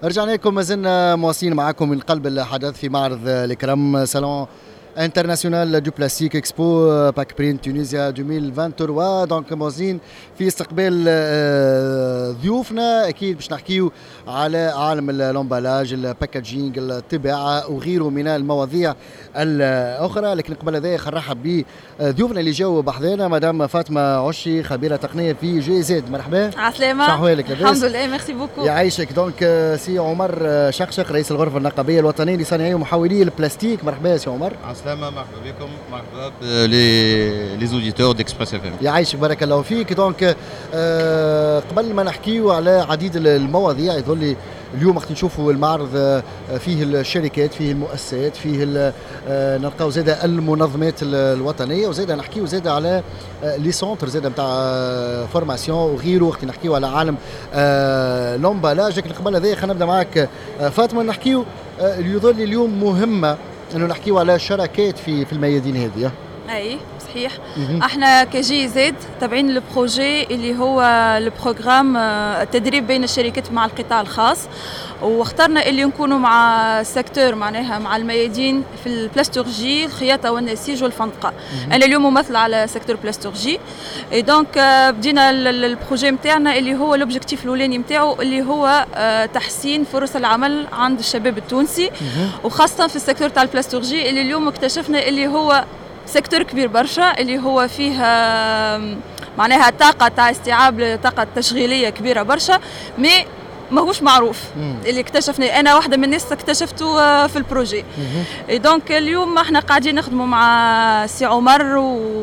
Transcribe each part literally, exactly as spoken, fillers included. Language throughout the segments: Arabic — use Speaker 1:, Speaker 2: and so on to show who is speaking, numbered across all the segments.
Speaker 1: رجعنا لكم، ما زلنا مواصلين معكم من قلب الحدث في معرض الكرم سالون انترناسيونال دو بلاستيك اكسبو باك برين تونيزيا ألفين وثلاثة وعشرين. دونك موازين في استقبال ضيوفنا. اكيد باش نحكيو على عالم الامبالاج، الباكاجينج، الطباعه وغيره من المواضيع الاخرى. لكن قبل هذا خلينا نرحب بضيوفنا اللي جاوا بحذانا. مدام فاطمه عشي، خبيره تقنيه في جي زد. مرحبا.
Speaker 2: عسلامة.
Speaker 1: شحوالك؟
Speaker 2: الحمد لله، ميرسي بوكو.
Speaker 1: يعيشك. دونك سي عمر شقشق، رئيس الغرفه النقابيه الوطنيه لصانعي ومحولي البلاستيك. مرحبا سي عمر.
Speaker 3: السلامة، مرحبا بكم، مرحبا لي لي اوديتور ديكسبريس اف ام.
Speaker 1: يعيشك، بارك الله فيك. دونك آه قبل ما نحكيو على عديد المواضيع، يظل لي اليوم وقت نشوفوا المعرض فيه الشركات، فيه المؤسسات، فيه آه نلقاو زاده المنظمات الوطنيه، وزاده نحكيو زاده على آه لي سونتر زاده نتاع آه فورماسيون وغيره. وقت نحكيو على عالم آه لومبالاج. لكن قبل هذا خلينا نبدا معك آه فاطمه. نحكيو آه يظل لي اليوم مهمه انه نحكيو على شراكات في في الميادين هذه.
Speaker 2: اي صحيح. احنا كجي زد تابعين البروجي اللي هو البروغرام التدريب بين الشركات مع القطاع الخاص، واخترنا اللي نكونوا مع السيكتور معناها مع الميادين في البلاستورجي، الخياطه والنسيج والفندقه. انا اليوم ممثله على سيكتور بلاستورجي. اي دونك بدينا البروجي نتاعنا اللي هو لوبجيكتيف الاولاني نتاعو اللي هو تحسين فرص العمل عند الشباب التونسي، وخاصه في السيكتور تاع البلاستورجي اللي اليوم اكتشفنا اللي هو سيكتور كبير برشا، اللي هو فيه معناها طاقة تاع استيعاب، طاقة تشغيلية كبيرة برشا، مي ماهوش معروف. مم. اللي اكتشفني انا واحده من الناس اكتشفته في البروجي. دونك اليوم احنا قاعدين نخدموا مع سي عمر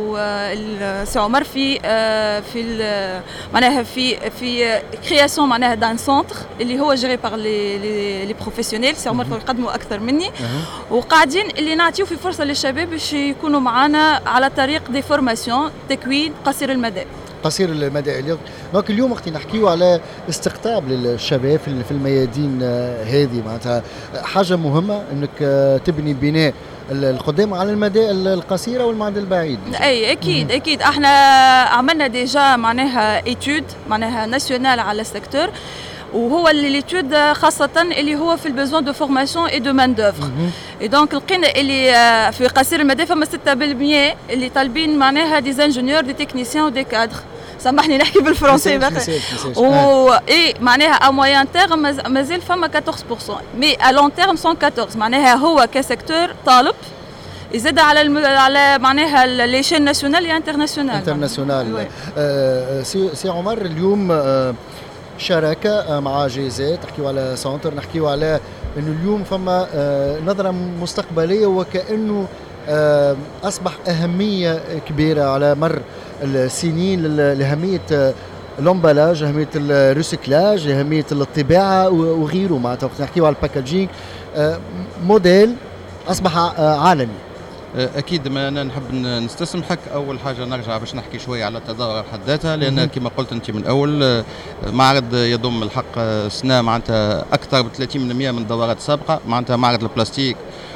Speaker 2: وسي عمر في في معناها في في كرياسيون معناها دان سونتر اللي هو جيري بار لي لي بروفيسيونيل. سي عمر يقدموا اكثر مني. وقاعدين اللي نعطيو في فرصه للشباب باش يكونوا معنا على طريق دي فورماسيون تكوين قصير المدى.
Speaker 1: قصير المدى. دونك اليوم وقت نحكيو على استقطاب للشباب في الميادين هذه، معناتها حاجه مهمه انك تبني بناء القدام على المدى القصير والمدى البعيد.
Speaker 2: اي اكيد. مم. اكيد احنا عملنا ديجا معناها ايتود معناها ناسيونال على السيكتور، وهو اللي ليتود خاصة اللي هو في البيزون دو فورماسيون اي دو مان دوفر. اي دونك لقينا اللي في قصير المدى فما ستة بالمية اللي طالبين معناها دي زانجونيور دي تكنيسيان ودي كادر. سامحني نحكي بالفرنسي باقي. و اي معناها ا مويان تيرم مازال فما أربعطاش بالمية، مي ا لون تيرم مية وأربعطاش. معناها هو كسيكتور طالب يزيد على الم... على معناها ليشين ناسيونال يا انترناسيونال.
Speaker 1: انترناسيونال. آه سي سي عمر، اليوم آه شراكه مع جي زد، تحكيو على سونتر، نحكيو على انه اليوم فما آه نظره مستقبليه، وكانه آه اصبح اهميه كبيره على مر السنين لاهميه لومبالاج، اهميه الريسيكلاج، اهميه الطباعه وغيره. معناتها وقت نحكيو على الباكاجينج آه موديل اصبح آه عالمي.
Speaker 3: اكيد. ما انا نحب نستسمحك. اول حاجه نرجع باش نحكي شويه على التظاهر حد ذاتها، لان كما قلت انت من اول معرض يضم الحق سنه معناتها اكثر ب ثلاثين بالمئة من الدورات السابقه. معناتها معرض البلاستيك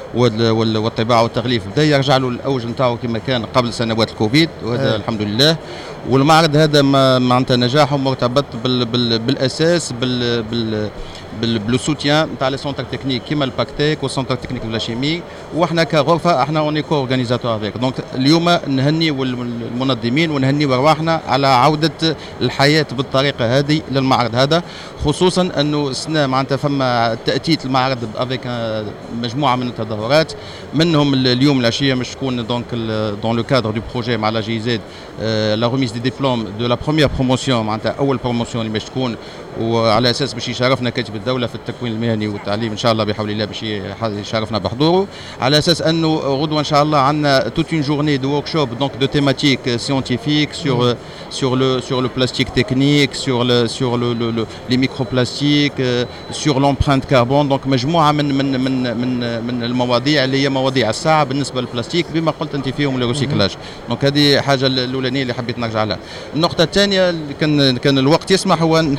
Speaker 3: والطباعه والتغليف بدا يرجع له الاوج نتاعو كما كان قبل سنوات الكوفيد، وهذا الحمد لله. والمعرض هذا معناتها نجاحه مرتبط بال بال بالاساس بال بال بالبلو سوتيان نتاع لي سونتر تكنيك كيما الباكتيك والسونتر تكنيك ولا شيمي. واحنا كغرفه احنا اوني كو اورغانيزاتور افيك. دونك اليوم نهني المنظمين ونهني ارواحنا على عوده الحياه بالطريقه هذه للمعرض هذا، خصوصا انه السنه معناتها فما تاتيت المعرض افيك مجموعه من التظاهرات، منهم اليوم العشيه مش تكون دونك دون لو كادر دو بروجي مع لا جي زد لا ريميز دي ديبلوم دو لا بروميير بروموسيون، معناتها اول بروموسيون اللي باش تكون، وعلى اساس باش يشرفنا كاتب الدوله في التكوين المهني والتعليم ان شاء الله بحول الله باش يشرفنا بحضوره، على اساس انه غدوه ان شاء الله عندنا توت اون جورني دو ورك شوب دونك دو تيماتيك سيونتيفيك سور سور لو سور لو بلاستيك تكنيك، سور لو سور لو لي ميكرو بلاستيك، سور لومبرانت كربون. دونك مجموعه من من من من من المواضيع اللي هي مواضيع الساعه بالنسبه للبلاستيك بما قلت انت فيهم الريسيكلاج. دونك هذه حاجه الاولانيه اللي حبيت نرجع لها. النقطه الثانيه اللي كان كان الوقت يسمح هو نحب نعطي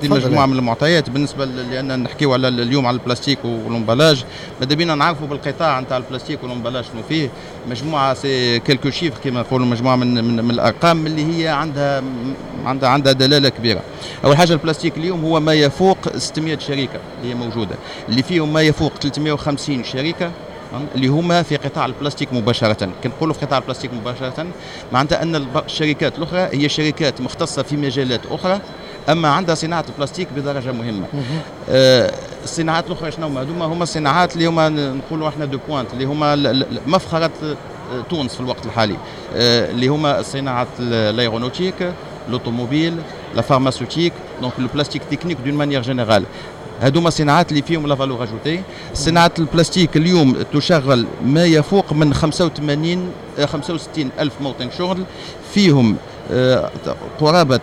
Speaker 3: نعطي مجموعه من المعطيات بالنسبه لان نحكيو على اليوم على البلاستيك والامبلاج. ماذا بينا نعرفوا بالقطاع نتاع البلاستيك والامبلاج شنو فيه. مجموعه سي كيلكو شيفر كما نقولوا، مجموعه من, من من الارقام اللي هي عندها عندها عندها دلاله كبيره. اول حاجه البلاستيك اليوم هو ما يفوق ستمائة شركه اللي هي موجوده، اللي فيهم ما يفوق ثلاثمائة وخمسين شركه اللي هما في قطاع البلاستيك مباشرة. كنقولوا في قطاع البلاستيك مباشرة معناتها أن الشركات الأخرى هي شركات مختصة في مجالات أخرى، أما عندها صناعة البلاستيك بدرجة مهمة. آه الصناعات الأخرى شنو هما؟ هما الصناعات اللي هما نقولوا احنا دو بوانت، اللي هما مفخرة تونس في الوقت الحالي، آه اللي هما صناعة الايرونوتيك، لوطوموبيل، لا فارماسيوتيك، دونك لو بلاستيك تكنيك دون مانيير جينيرال. هذوما صناعات اللي فيهم لا فالور اجوتي. صناعه البلاستيك اليوم تشغل ما يفوق من خمسة وثمانين خمسة وستين الف موطن شغل، فيهم قرابه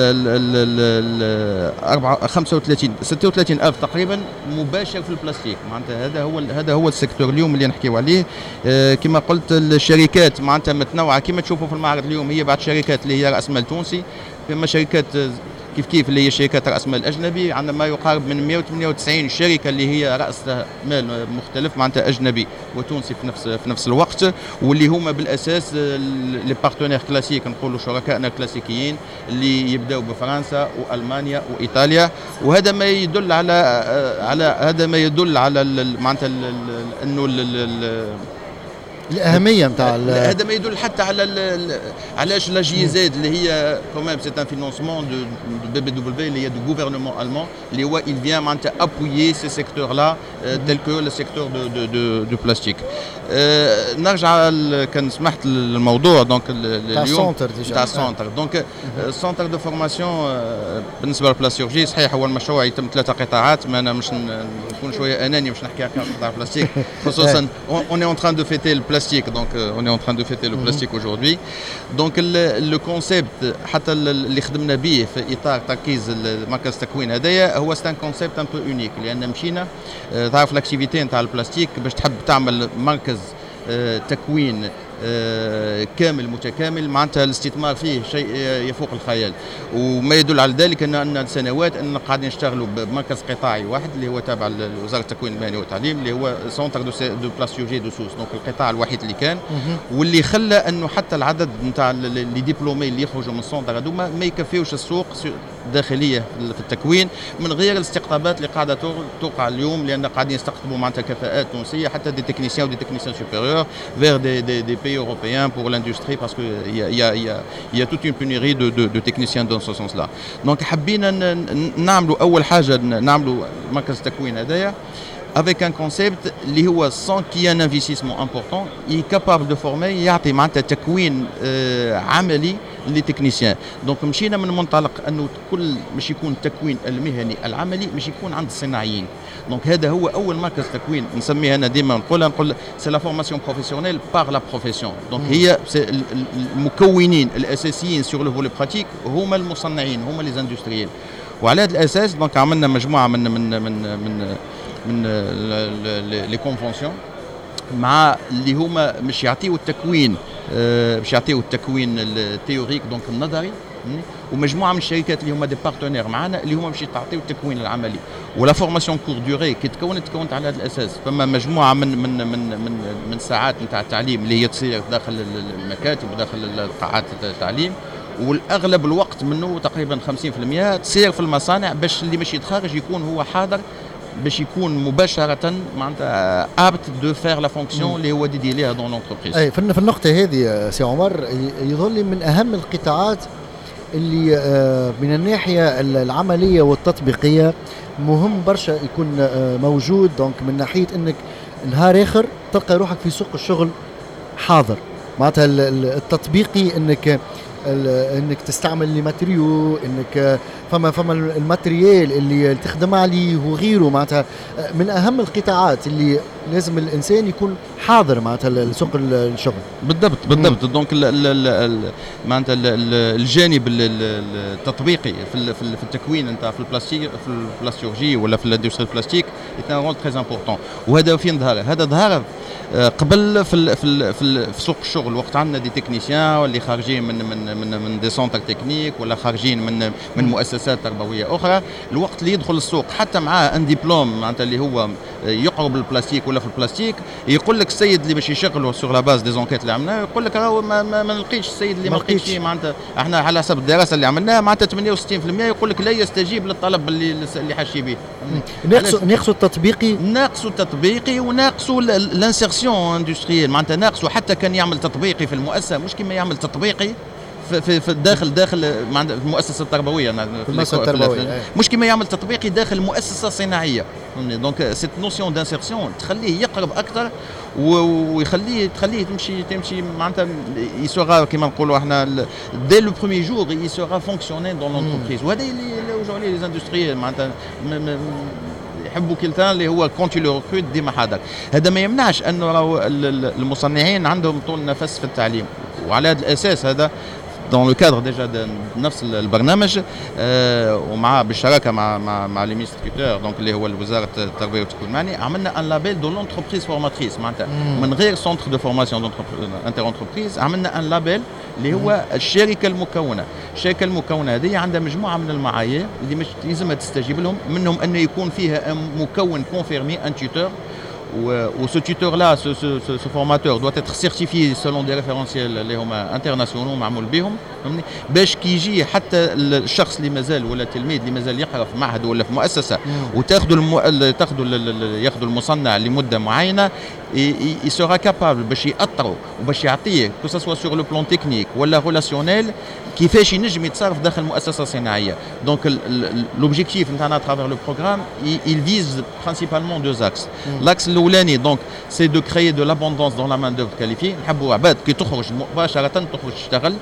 Speaker 3: خمسة وثلاثين ستة وثلاثين الف تقريبا مباشر في البلاستيك. معناتها هذا هو هذا هو السيكتور اليوم اللي نحكيو عليه. كما قلت الشركات معناتها متنوعه كما تشوفوا في المعرض اليوم، هي بعض الشركات اللي هي راس مال تونسي، كما شركات كيف كيف اللي هي شركات رأس مال أجنبي. عندنا ما يقارب من مائة وثمانية وتسعين شركة اللي هي رأس مال مختلف معناتها أجنبي وتونسي في نفس في نفس الوقت، واللي هما بالأساس لي بارتنير كلاسيك، نقولوا شركائنا الكلاسيكيين اللي يبداو بفرنسا وألمانيا وإيطاليا. وهذا ما يدل على على هذا ما يدل على معناتها إنه
Speaker 1: الاهميه نتاع
Speaker 3: هذا ما يدل حتى على علاش لا جي زد اللي هي كوميم سي ان فينونسمون دو بي بي دبليو اللي هي دو غوفرنمون المون اللي هو il vient معناتها ابويي سي سيكتور لا تيل كو لو سيكتور دو دو دو دو بلاستيك. نرجع كان سمحت للموضوع دونك اليوم تاع السونتر. دونك السونتر دو فورماسيون بالنسبه للبلاستيورجي صحيح هو المشروع يتم ثلاثه قطاعات، ما انا مش نكون شويه اناني مش نحكي على قطاع البلاستيك خصوصا اون اون تران دو فيتي البلاستيك. Donc euh, on est en train de fêter le plastique aujourd'hui. Donc le, le concept حتى اللي خدمنا به في اطار تركيز مركز التكوين هذايا هو ستان كونسيبت ان بو اونيك، لان مشينا تعرف الاكتيفيتي نتاع البلاستيك باش تحب تعمل مركز تكوين كامل متكامل معناتها الاستثمار فيه شيء يفوق الخيال. وما يدل على ذلك ان ان السنوات ان قاعدين نشتغلوا بمركز قطاعي واحد اللي هو تابع لوزاره التكوين المهني والتعليم اللي هو سونتر دو دو بلاستيورجي دو سوس، دونك القطاع الوحيد اللي كان واللي خلى انه حتى العدد نتاع لي ديبلومي اللي يخرجوا من السونتر هذوما ما يكفيوش السوق الداخليه في التكوين من غير الاستقطابات اللي قاعده توقع اليوم، لان قاعدين يستقطبوا معناتها كفاءات تونسيه حتى دي تكنيسيان ودي تكنيسيان سوبيريور فير دي دي دي pays européens pour l'industrie parce que il y a il y a il y a il y a toute une pénurie de de de techniciens dans ce sens-là. Donc حبينا نعملوا اول حاجه نعملوا مركز التكوين هذايا avec un concept اللي هو sans qu'il y ait un investissement important il est capable de former يعطي معناتها تكوين عملي للتكنيسيان. دونك مشينا من منطلق انه كل مش يكون التكوين المهني العملي مش يكون عند الصناعيين. دونك هذا هو اول مركز تكوين نسميه انا ديما نقولها نقول سي لا فورماسيون بروفيسيونيل بار لا بروفيسيون. دونك هي المكونين الاساسيين سور لو فولي براتيك هما المصنعين هما لي زاندستريال. وعلى هذا الاساس دونك عملنا مجموعه من من من من من لي كونفونسيون مع اللي هما مش يعطيوا التكوين باش يعطيوا التكوين التيوريك دونك النظري، ومجموعه من الشركات اللي هما دي بارتنير معنا اللي هما باش يعطيوا التكوين العملي. ولا فورماسيون كور دوري كي تكونت تكونت على هذا الاساس. فما مجموعه من من من من من ساعات نتاع التعليم اللي هي تصير داخل المكاتب وداخل قاعات التعليم، والاغلب الوقت منه تقريبا خمسين بالمئة تصير في المصانع باش اللي مش يتخرج يكون هو حاضر باش يكون مباشره معناتها ابت دو فير لا فونكسيون اللي هو ديدي ليها دون لونتربريز.
Speaker 1: اي في النقطه هذه سي عمر يظهر لي من اهم القطاعات اللي من الناحيه العمليه والتطبيقيه مهم برشا يكون موجود. دونك من ناحيه انك نهار اخر تلقى روحك في سوق الشغل حاضر معناتها التطبيقي، انك انك تستعمل لي ماتريو، انك فما فما الماتريال اللي تخدم عليه وغيره. معناتها من اهم القطاعات اللي لازم الانسان يكون حاضر معناتها لسوق الشغل.
Speaker 3: بالضبط بالضبط. دونك معناتها الجانب التطبيقي في في التكوين نتاع في البلاستيك في البلاستيورجي ولا في الاندستري البلاستيك يتناول تري امبورطون. وهذا فين ظهر؟ هذا ظهر قبل في في في سوق الشغل وقت عندنا دي تكنيسيان واللي خارجين من من من من دي سونتر تكنيك ولا خارجين من من مؤسسات تربويه اخرى، الوقت اللي يدخل السوق حتى معاه ان دبلوم معناتها اللي هو يقرب البلاستيك ولا في البلاستيك، يقول لك السيد اللي باش يشغله سور لا باز دي زونكيت اللي عملناها يقول لك راهو ما, ما, ما نلقيش السيد اللي ما لقيتش فيه معناتها احنا على حسب الدراسه اللي عملناها معناتها ثمانية وستين بالمئة يقول لك لا يستجيب للطلب اللي اللي حاشي به.
Speaker 1: ناقصوا ناقصوا التطبيقي
Speaker 3: ناقصوا التطبيقي وناقصوا الانسيرسيون اندستريال معناتها ناقصوا حتى كان يعمل تطبيقي في المؤسسه مش كما يعمل تطبيقي في في, في داخل داخل المؤسسه التربويه
Speaker 1: في المؤسسه التربويه
Speaker 3: مش كما يعمل تطبيقي داخل مؤسسه صناعيه. دونك سيت نوسيون دانسيرسيون تخليه يقرب اكثر ويخليه تخليه تمشي تمشي معناتها يسوغا كما نقولوا احنا دي لو بروميي جور يسوغا فونكسيوني دون لونتربريز. وهذا اللي وجولي لي اندستريال معناتها يحبوا كلتان اللي هو كونتي لو ريكروت ديما حاضر. هذا ما يمنعش انه المصنعين عندهم طول نفس في التعليم، وعلى هذا الاساس هذا dans le cadre déjà de نفس البرنامج آه ومع بالشراكه مع مع مع لي مينستريتور دونك اللي هو وزاره التربيه والتكوين المهني عملنا ان لابيل دو لونتربريز فورماتريس معناتها من غير سونتر دو فورماسيون انتر انتربريز عملنا ان لابيل اللي هو الشركه المكونه. الشركه المكونه هذه عندها مجموعه من المعايير اللي مش لازمها تستجيب لهم، منهم انه يكون فيها مكون كونفيرمي ان توتور ou ce tuteur-là, ce, ce, ce, ce formateur doit être certifié selon des référentiels اللي هما internationaux معمول بهم باش كي يجي حتى الشخص اللي مازال ولا التلميذ اللي مازال يقرا في معهد ولا في مؤسسه وتاخذوا الم... تاخذوا ياخذوا المصنع لمده معينه il sera capable باش يأطروا وباش يعطيه que ça soit sur le plan technique ولا relationnel كيفاش ينجم يتصرف داخل مؤسسه صناعيه. دونك l'objectif نتاعنا à travers le programme il vise principalement deux axes. L'axe الاولاني دونك سي دو كريي دو لابوندونس دون لا مان دوفر كاليفي، نحبوا عباد كي تخرج مباشره تخرج تشتغل.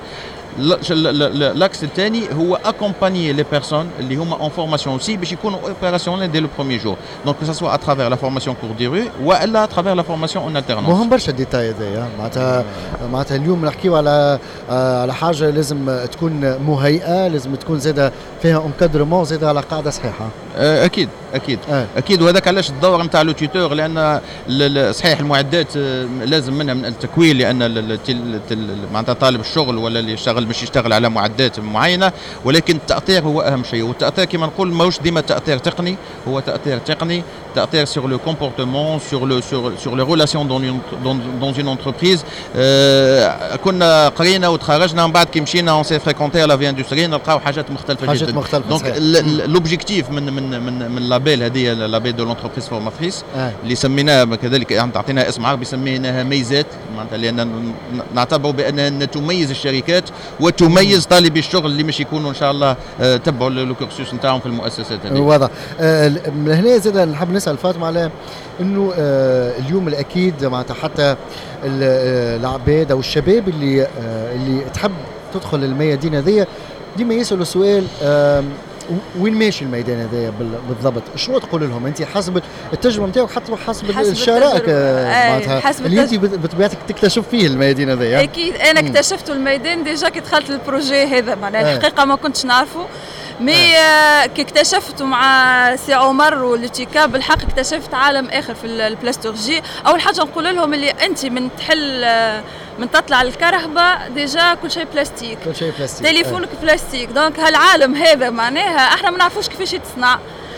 Speaker 3: لاكس الثاني هو اكومبانيي لي بيرسون اللي هما اون فورماسيون اوسي باش يكونوا اوبيراسيونيل دي لو بروميي جور، دونك سا سوا اترافير لا فورماسيون كور دي رو ولا اترافير لا فورماسيون اون التيرنونس.
Speaker 1: مهم برشا الديتاي هذايا معناتها معناتها اليوم نحكيو على على حاجه لازم تكون مهيئه، لازم تكون زاده فيها انكادرمون زاده على قاعده صحيحه.
Speaker 3: اكيد اكيد أه. اكيد وهذاك علاش الدور نتاع لو تيتور، لان صحيح المعدات لازم منها من التكوين، لان معناتها طالب الشغل ولا اللي يشتغل باش يشتغل على معدات معينه، ولكن التاثير هو اهم شيء. والتاثير كما نقول ماهوش ديما تاثير تقني، هو تاثير تقني تاثير sur le comportement, sur le sur sur les relations dans une dans, dans une entreprise. آه كنا قرينا وتخرجنا من بعد كي مشينا اون سي فريكونتي لا في اندستري نلقاو حاجات مختلفه
Speaker 1: حاجات
Speaker 3: جدا.
Speaker 1: مختلفه.
Speaker 3: دونك لوبجيكتيف من من من من لابيل هذه لابيل دو لونتربريز فورماتريس آه. اللي سميناها كذلك تعطينا اسم عربي سميناها ميزات، معناتها لان نعتبر بانها تميز الشركات وتميز طالبي الشغل اللي مش يكونوا ان شاء الله آه تبعوا الكورسوس نتاعهم في المؤسسات هذه.
Speaker 1: واضح. آه من هنا زاد نحب نسال فاطمه على انه آه اليوم الاكيد معناتها حتى العباد او الشباب اللي آه اللي تحب تدخل الميادين هذيا ديما يسالوا سؤال آه وين ماشي الميدان هذايا بالضبط؟ شنو تقول لهم انت حسب التجربه نتاعك حتى حسب الشرائك معناتها اللي انت بطبيعتك تكتشف فيه الميادين هذايا؟
Speaker 2: اكيد انا اكتشفت الميدان ديجا كي دخلت البروجي هذا، معناها الحقيقه ما كنتش نعرفه مي آه. كي اكتشفت مع سي عمر والتيكا بالحق اكتشفت عالم اخر في البلاستورجي. اول حاجه نقول لهم اللي انت من تحل من تطلع الكرهبه ديجا كل شيء بلاستيك،
Speaker 1: كل شيء بلاستيك،
Speaker 2: تليفونك آه. بلاستيك. دونك هالعالم هذا معناها احنا ما نعرفوش كيفاش يتصنع،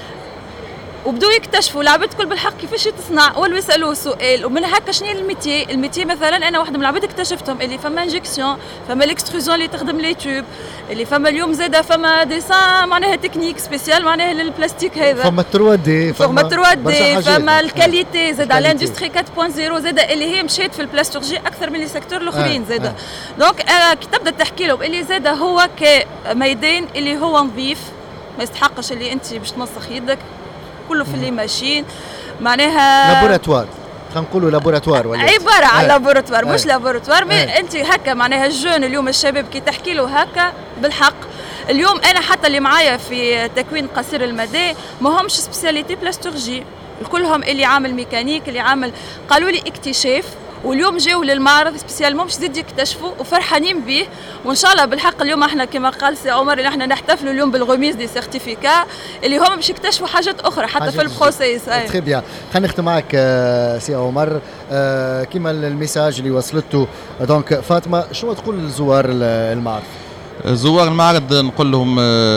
Speaker 2: وبدوا يكتشفوا العباد الكل بالحق كيفاش تصنع ولا يسالوه سؤال. ومن هكا شنو الميتي الميتي مثلا انا واحده من العباد اكتشفتهم اللي فما انجكسيون، فما الاكستروزيون اللي تخدم لي توب، اللي فما اليوم زاده فما ديسان معناها تكنيك سبيسيال معناها للبلاستيك هذا،
Speaker 1: فما ثري دي،
Speaker 2: فما ثري دي، فما الكاليتي زاد على الاندستري أربعة صفر زاده اللي هي مشيت في البلاستورجي اكثر من لي سيكتور الاخرين زاده. آه. دونك آه كي تبدا تحكي لهم اللي زاده هو كميدان اللي هو نظيف ما يستحقش اللي انت باش تمسخ يدك، كله في اللي ماشيين معناها
Speaker 1: لابوراتوار، خلينا نقولوا لابوراتوار ولا
Speaker 2: عباره على لابوراتوار مش لابوراتوار. انت هكا معناها الجون اليوم الشباب كي تحكي له هكا بالحق اليوم انا حتى اللي معايا في تكوين قصير المدى ما همش سبيسياليتي بلاستورجي، كلهم اللي عامل ميكانيك اللي عامل قالوا لي اكتشاف واليوم جاوا للمعرض سبيسيالمون باش يزيد يكتشفوا وفرحانين به. وان شاء الله بالحق اليوم احنا كما قال سي عمر اللي احنا نحتفلوا اليوم بالغميز دي سيرتيفيكا اللي هم باش يكتشفوا حاجات اخرى حتى في البروسيس.
Speaker 1: تري بيان. خلينا نختم معك سي عمر، كيما الميساج اللي وصلته دونك فاطمه، شنو تقول لزوار المعرض؟
Speaker 3: زوار المعرض نقول لهم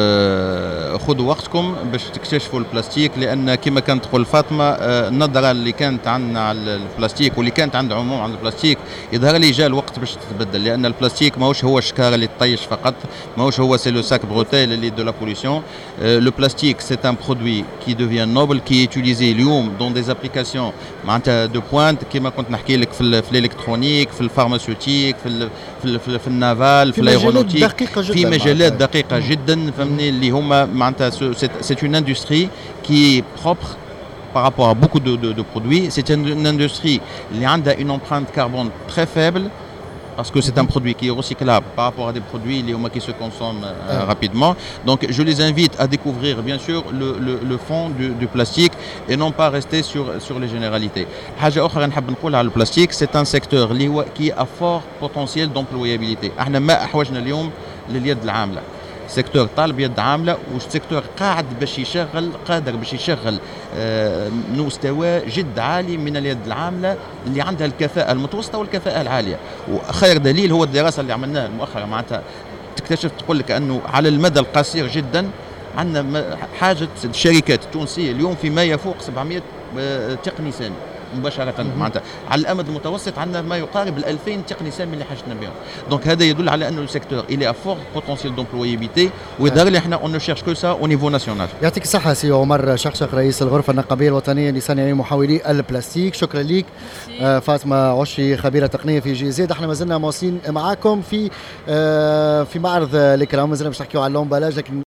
Speaker 3: خذوا وقتكم باش تكتشفوا البلاستيك، لان كما كانت تقول فاطمه النظره اللي كانت عندنا على البلاستيك واللي كانت عند عموم عند البلاستيك يظهر لي جاء الوقت باش تتبدل، لان البلاستيك ماهوش هو الشكاره اللي تطيش فقط، ماهوش هو سي لو ساك بروتيل اللي دو لا بوليسيون. لو بلاستيك سي ان برودوي كي دوفيان نوبل كي يوتيليزي اليوم دون دي ابليكاسيون معناتها دو بوينت كما كنت نحكي لك في في الالكترونيك، في الفارماسيوتيك، في في في, في النافال، في الايرونوتيك، في مجالات دقيقة جدا فهمني اللي هما معناتها c'est une industrie qui est propre par rapport à beaucoup de, de, de produits. C'est une, une industrie qui a une empreinte carbone très faible parce que c'est un produit qui est recyclable par rapport à des produits qui se consomment euh, rapidement. Donc je les invite à découvrir bien sûr le, le, le fond du, du plastique et non pas rester sur, sur les généralités. حاجة أخرى نحب نقول على البلاستيك c'est un secteur اللي هو qui a fort potentiel d'employabilité. احنا ما أحوجنا اليوم لليد العاملة، سيكتور طالب يد عامله وسيكتور قاعد باش يشغل قادر باش يشغل آه مستوى جد عالي من اليد العامله اللي عندها الكفاءه المتوسطه والكفاءه العاليه. وخير دليل هو الدراسه اللي عملناها مؤخرا معناتها تكتشف تقول لك انه على المدى القصير جدا عندنا حاجه الشركات التونسيه اليوم فيما يفوق سبعمائة تقني سامي مباشرة معناتها. على الأمد المتوسط عندنا ما يقارب الألفين تقني سامي اللي حاجتنا بهم. دونك هذا يدل على أنه السيكتور إلي أفور بوتنسيال دومبلويابيتي ويظهر لي احنا اون نو شيرش كو سا او نيفو ناسيونال.
Speaker 1: يعطيك الصحة سي عمر شخشق رئيس الغرفة النقابية الوطنية لصانعي محولي البلاستيك. شكرا لك. آه فاطمة عشي خبيرة تقنية في جي زيد. احنا ما زلنا مواصلين معاكم في آه في معرض الإكرام، ما زلنا باش نحكيو على اللومبالاج لكن